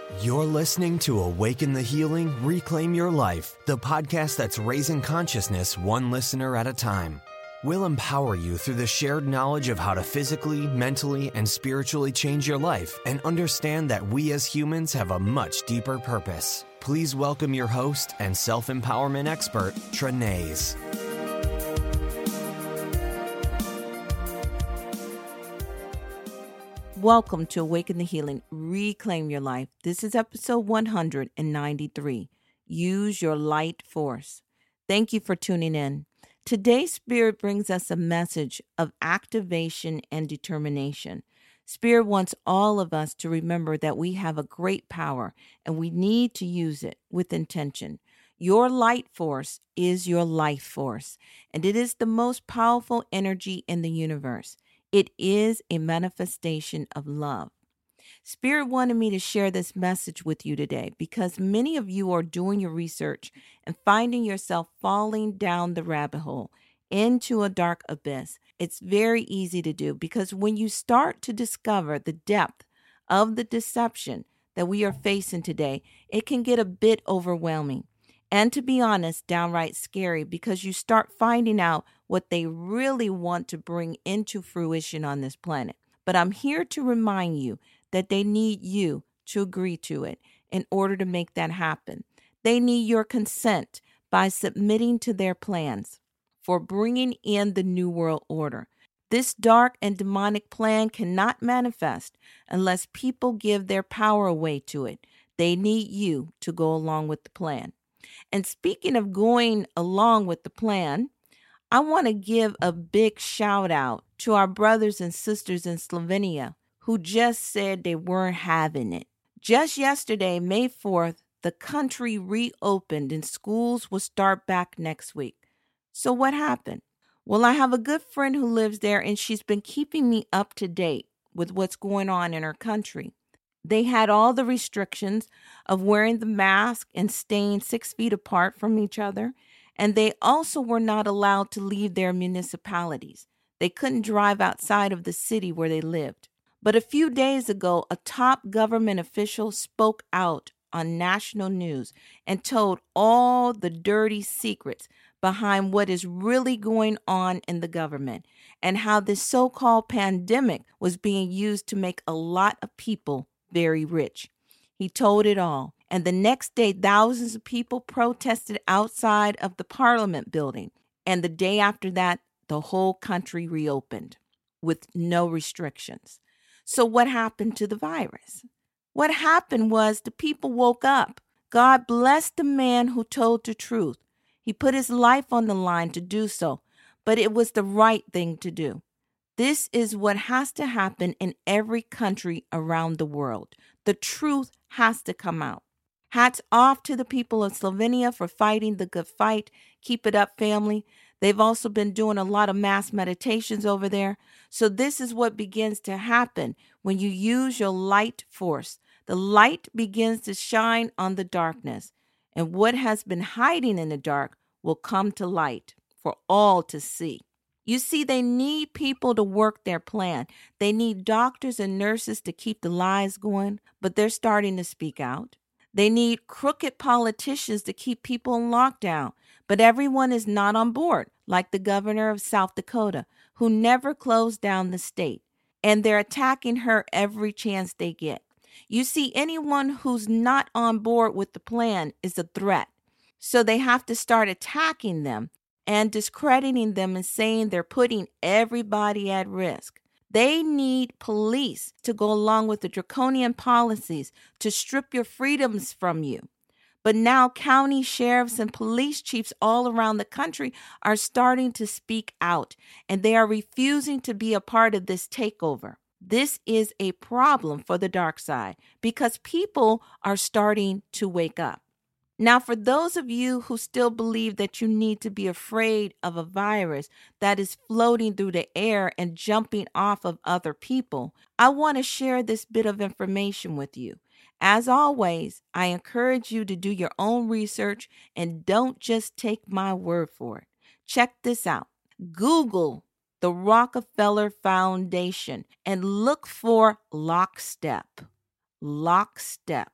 You're listening to Awaken the Healing, Reclaim Your Life, the podcast that's raising consciousness one listener at a time. We'll empower you through the shared knowledge of how to physically, mentally, and spiritually change your life and understand that we as humans have a much deeper purpose. Please welcome your host and self-empowerment expert, Trenaise. Welcome to Awaken the Healing, Reclaim Your Life. This is episode 193. Use your light force. Thank you for tuning in. Today's Spirit brings us a message of activation and determination. Spirit wants all of us to remember that we have a great power and we need to use it with intention. Your light force is your life force, and it is the most powerful energy in the universe. It is a manifestation of love. Spirit wanted me to share this message with you today because many of you are doing your research and finding yourself falling down the rabbit hole into a dark abyss. It's very easy to do because when you start to discover the depth of the deception that we are facing today, it can get a bit overwhelming. And to be honest, downright scary because you start finding out what they really want to bring into fruition on this planet. But I'm here to remind you that they need you to agree to it in order to make that happen. They need your consent by submitting to their plans for bringing in the New World Order. This dark and demonic plan cannot manifest unless people give their power away to it. They need you to go along with the plan. And speaking of going along with the plan, I want to give a big shout out to our brothers and sisters in Slovenia who just said they weren't having it. Just yesterday, May 4th, the country reopened and schools will start back next week. So what happened? Well, I have a good friend who lives there and she's been keeping me up to date with what's going on in her country. They had all the restrictions of wearing the mask and staying 6 feet apart from each other. And they also were not allowed to leave their municipalities. They couldn't drive outside of the city where they lived. But a few days ago, a top government official spoke out on national news and told all the dirty secrets behind what is really going on in the government and how this so-called pandemic was being used to make a lot of people very rich. He told it all. And the next day, thousands of people protested outside of the Parliament building. And the day after that, the whole country reopened with no restrictions. So what happened to the virus? What happened was the people woke up. God blessed the man who told the truth. He put his life on the line to do so, but it was the right thing to do. This is what has to happen in every country around the world. The truth has to come out. Hats off to the people of Slovenia for fighting the good fight. Keep it up, family. They've also been doing a lot of mass meditations over there. So this is what begins to happen when you use your light force. The light begins to shine on the darkness. And what has been hiding in the dark will come to light for all to see. You see, they need people to work their plan. They need doctors and nurses to keep the lies going, but they're starting to speak out. They need crooked politicians to keep people in lockdown, but everyone is not on board, like the governor of South Dakota, who never closed down the state, and they're attacking her every chance they get. You see, anyone who's not on board with the plan is a threat, so they have to start attacking them and discrediting them and saying they're putting everybody at risk. They need police to go along with the draconian policies to strip your freedoms from you. But now county sheriffs and police chiefs all around the country are starting to speak out, and they are refusing to be a part of this takeover. This is a problem for the dark side because people are starting to wake up. Now, for those of you who still believe that you need to be afraid of a virus that is floating through the air and jumping off of other people, I want to share this bit of information with you. As always, I encourage you to do your own research and don't just take my word for it. Check this out. Google the Rockefeller Foundation and look for Lockstep. Lockstep.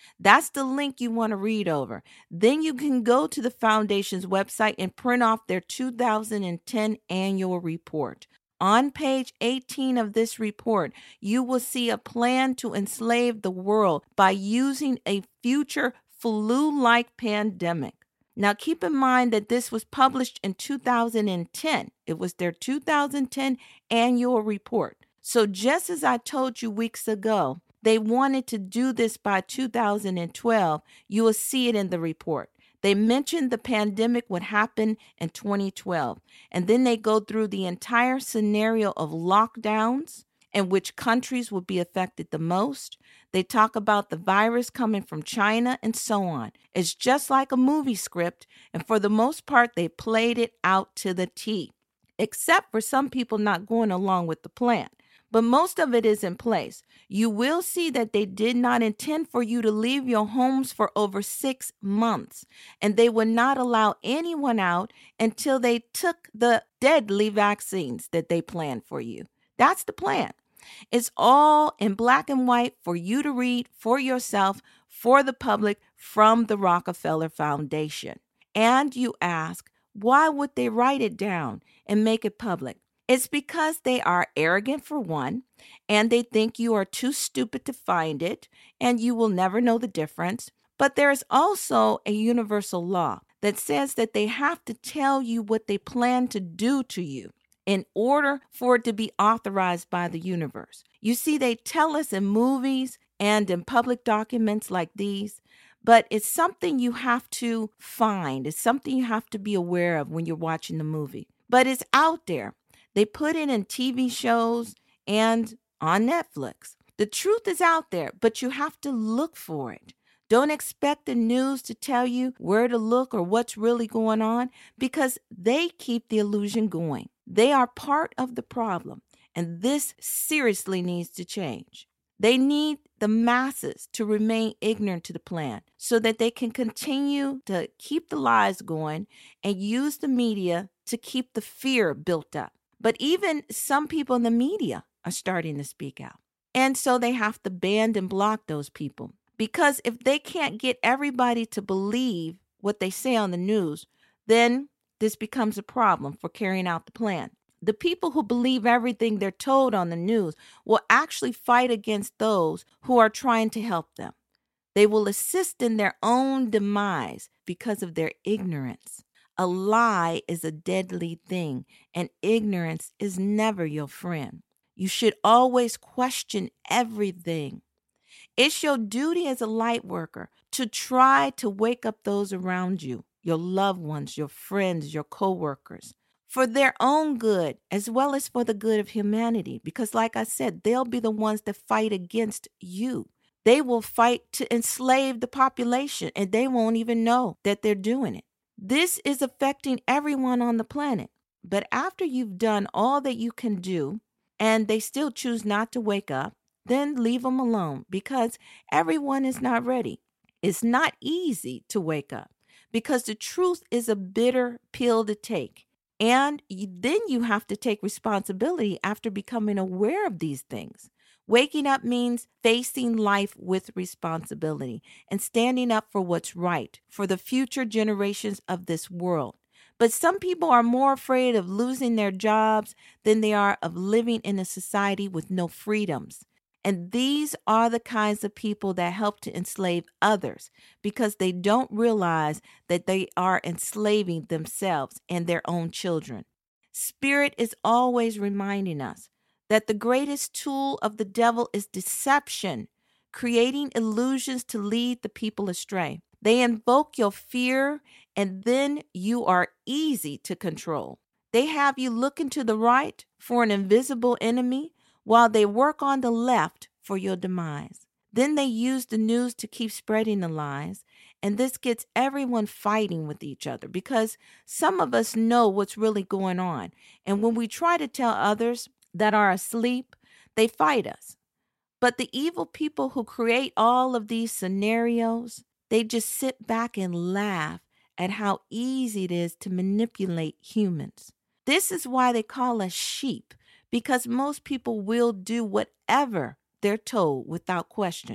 That's the link you want to read over. Then you can go to the foundation's website and print off their 2010 annual report. On page 18 of this report, you will see a plan to enslave the world by using a future flu-like pandemic. Now, keep in mind that this was published in 2010. It was their 2010 annual report. So just as I told you weeks ago, they wanted to do this by 2012. You will see it in the report. They mentioned the pandemic would happen in 2012, and then they go through the entire scenario of lockdowns and which countries would be affected the most. They talk about the virus coming from China and so on. It's just like a movie script, and for the most part, they played it out to the T, except for some people not going along with the plan. But most of it is in place. You will see that they did not intend for you to leave your homes for over 6 months, and they would not allow anyone out until they took the deadly vaccines that they planned for you. That's the plan. It's all in black and white for you to read for yourself, for the public, from the Rockefeller Foundation. And you ask, why would they write it down and make it public? It's because they are arrogant, for one, and they think you are too stupid to find it, and you will never know the difference. But there is also a universal law that says that they have to tell you what they plan to do to you in order for it to be authorized by the universe. You see, they tell us in movies and in public documents like these, but it's something you have to find. It's something you have to be aware of when you're watching the movie. But it's out there. They put it in TV shows and on Netflix. The truth is out there, but you have to look for it. Don't expect the news to tell you where to look or what's really going on, because they keep the illusion going. They are part of the problem, and this seriously needs to change. They need the masses to remain ignorant to the plan so that they can continue to keep the lies going and use the media to keep the fear built up. But even some people in the media are starting to speak out. And so they have to ban and block those people. Because if they can't get everybody to believe what they say on the news, then this becomes a problem for carrying out the plan. The people who believe everything they're told on the news will actually fight against those who are trying to help them. They will assist in their own demise because of their ignorance. A lie is a deadly thing, and ignorance is never your friend. You should always question everything. It's your duty as a light worker to try to wake up those around you, your loved ones, your friends, your co-workers, for their own good as well as for the good of humanity. Because like I said, they'll be the ones that fight against you. They will fight to enslave the population, and they won't even know that they're doing it. This is affecting everyone on the planet. But after you've done all that you can do and they still choose not to wake up, then leave them alone, because everyone is not ready. It's not easy to wake up because the truth is a bitter pill to take. And then you have to take responsibility after becoming aware of these things. Waking up means facing life with responsibility and standing up for what's right for the future generations of this world. But some people are more afraid of losing their jobs than they are of living in a society with no freedoms. And these are the kinds of people that help to enslave others because they don't realize that they are enslaving themselves and their own children. Spirit is always reminding us that the greatest tool of the devil is deception, creating illusions to lead the people astray. They invoke your fear, and then you are easy to control. They have you looking to the right for an invisible enemy, while they work on the left for your demise. Then they use the news to keep spreading the lies, and this gets everyone fighting with each other because some of us know what's really going on. And when we try to tell others that are asleep, they fight us. But the evil people who create all of these scenarios, they just sit back and laugh at how easy it is to manipulate humans. This is why they call us sheep, because most people will do whatever they're told without question,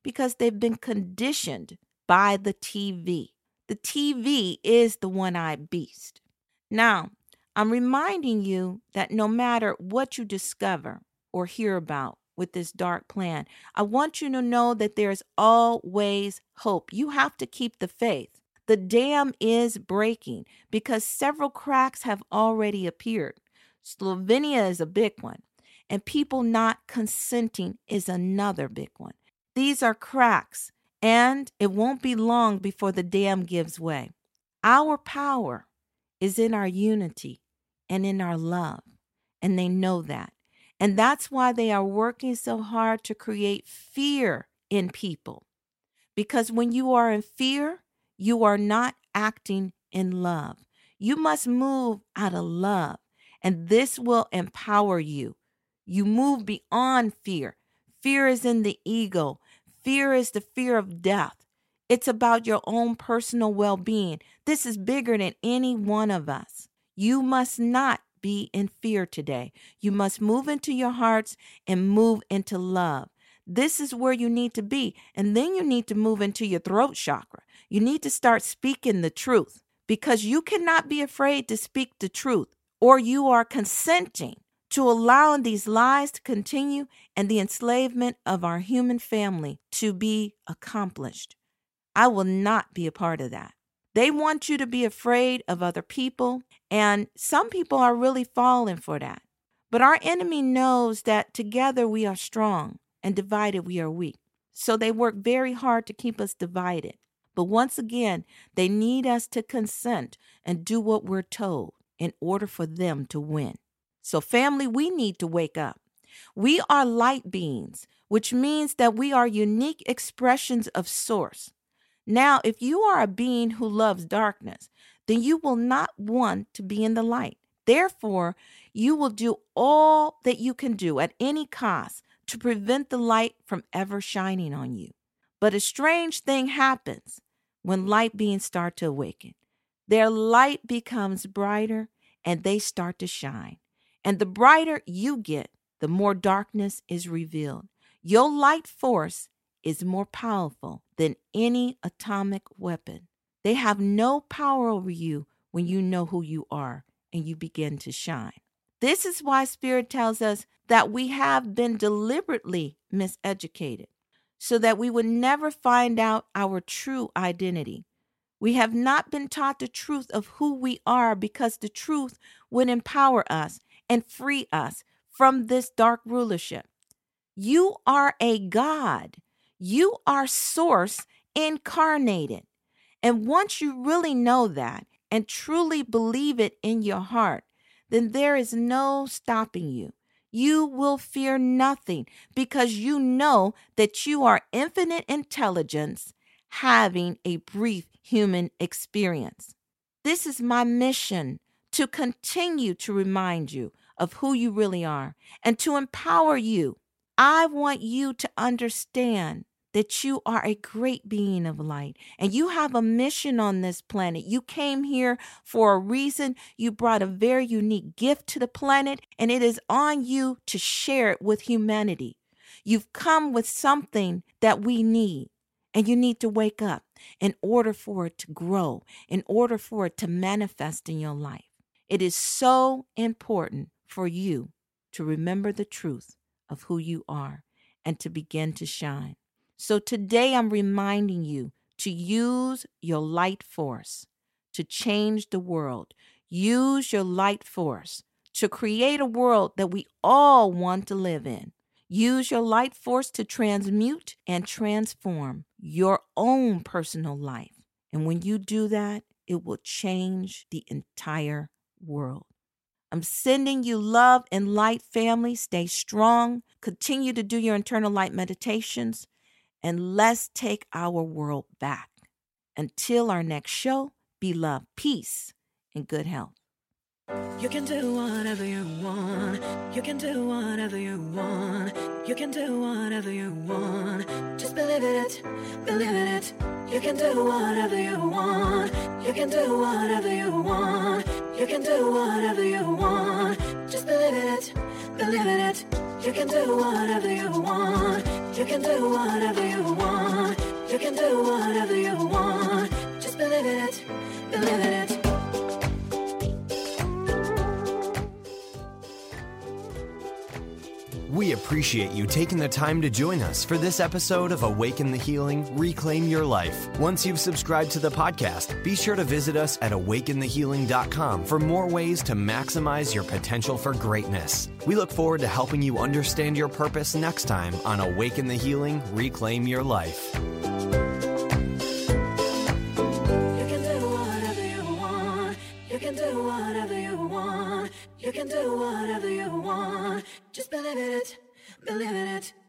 Because they've been conditioned by the TV. The TV is the one-eyed beast. Now, I'm reminding you that no matter what you discover or hear about with this dark plan, I want you to know that there's always hope. You have to keep the faith. The dam is breaking because several cracks have already appeared. Slovenia is a big one, and people not consenting is another big one. These are cracks, and it won't be long before the dam gives way. Our power is in our unity and in our love, and they know that. And that's why they are working so hard to create fear in people. Because when you are in fear, you are not acting in love. You must move out of love, and this will empower you. You move beyond fear. Fear is in the ego. Fear is the fear of death. It's about your own personal well-being. This is bigger than any one of us. You must not be in fear today. You must move into your hearts and move into love. This is where you need to be. And then you need to move into your throat chakra. You need to start speaking the truth, because you cannot be afraid to speak the truth, or you are consenting to allowing these lies to continue and the enslavement of our human family to be accomplished. I will not be a part of that. They want you to be afraid of other people, and some people are really falling for that. But our enemy knows that together we are strong and divided we are weak. So they work very hard to keep us divided. But once again, they need us to consent and do what we're told in order for them to win. So family, we need to wake up. We are light beings, which means that we are unique expressions of Source. Now, if you are a being who loves darkness, then you will not want to be in the light. Therefore, you will do all that you can do at any cost to prevent the light from ever shining on you. But a strange thing happens when light beings start to awaken. Their light becomes brighter and they start to shine. And the brighter you get, the more darkness is revealed. Your light force is more powerful than any atomic weapon. They have no power over you when you know who you are and you begin to shine. This is why Spirit tells us that we have been deliberately miseducated so that we would never find out our true identity. We have not been taught the truth of who we are, because the truth would empower us and free us from this dark rulership. You are a God. You are Source incarnated. And once you really know that and truly believe it in your heart, then there is no stopping you. You will fear nothing, because you know that you are infinite intelligence having a brief human experience. This is my mission, to continue to remind you of who you really are and to empower you. I want you to understand that you are a great being of light and you have a mission on this planet. You came here for a reason. You brought a very unique gift to the planet, and it is on you to share it with humanity. You've come with something that we need, and you need to wake up in order for it to grow, in order for it to manifest in your life. It is so important for you to remember the truth of who you are and to begin to shine. So today I'm reminding you to use your light force to change the world. Use your light force to create a world that we all want to live in. Use your light force to transmute and transform your own personal life. And when you do that, it will change the entire world. I'm sending you love and light, family. Stay strong. Continue to do your internal light meditations. And let's take our world back. Until our next show, be love, peace, and good health. You can do whatever you want. You can do whatever you want. You can do whatever you want. Just believe it, believe it. You can do whatever you want. You can do whatever you want. You can do whatever you want. Just believe it, believe it. You can do whatever you want. You can do whatever you want. You can do whatever you want. Just believe in it, believe in it. We appreciate you taking the time to join us for this episode of Awaken the Healing, Reclaim Your Life. Once you've subscribed to the podcast, be sure to visit us at awakenthehealing.com for more ways to maximize your potential for greatness. We look forward to helping you understand your purpose next time on Awaken the Healing, Reclaim Your Life. You can do whatever you want. You can do whatever you want. You can do whatever you want. Just believe in it, believe in it.